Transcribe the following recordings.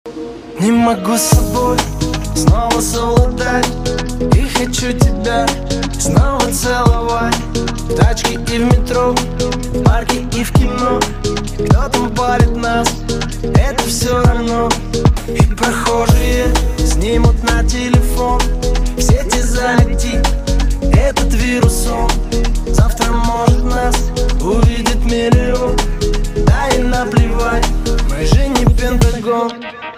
Не могу с собой снова совладать, и хочу тебя снова целовать. В тачке и в метро, в парке и в кино. Кто там парит нас, это все равно. И прохожие снимут на телефон, в сети залетит этот вирус он. Завтра может нас увидит миллион. Да и наплевать, мы же не Пентагон.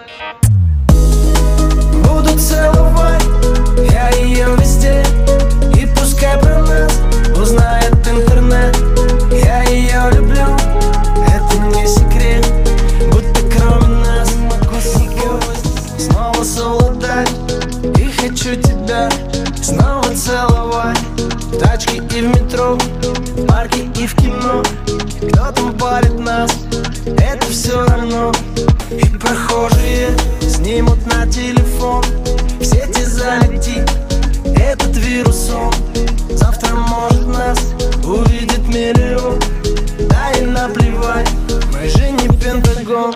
Буду целовать я ее везде, и пускай про нас узнает интернет. Я ее люблю, это не секрет, будто кроме нас могу с собой снова совладать. И хочу тебя снова целовать. В тачке и в метро, в парке и в кино. Кто там парит нас, это все равно. И прохожие снимут на телефон, в сети залетит этот вирус он. Завтра может нас увидит миллион. Да и наплевать, мы же не Пентагон.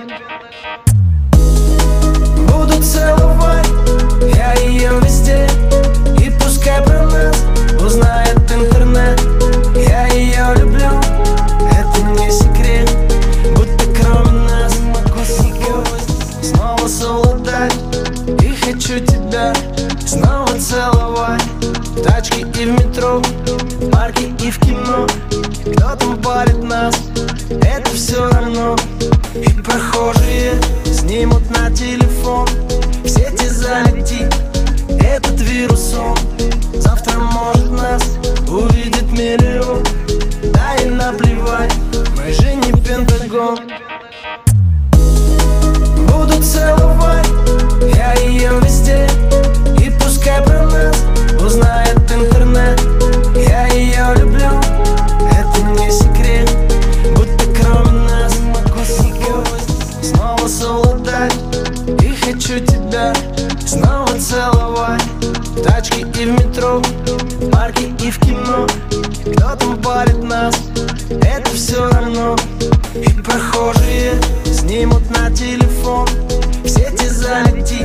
Буду целовать я ее везде, и пускай про нас узнает интернет. Я ее люблю, это не секрет, будто кроме нас могу с собой снова совладать. И хочу тебя снова целовать. В тачке и в метро, в парке и в кино. Кто там парит нас, это все равно. И прохожие снимут на телефон, в сети залетит этот вирус он. Завтра может нас увидит миллион. Да и наплевать, мы же не Пентагон. Буду целовать я ее везде, и пускай про нас узнает интернет. Я ее люблю, это не секрет, будто кроме нас могу с собой снова совладать. И хочу тебя снова целовать. В тачке и в метро, в парке и в кино. Кто там парит нас, это все равно. И прохожие снимут на телефон, в сети залетит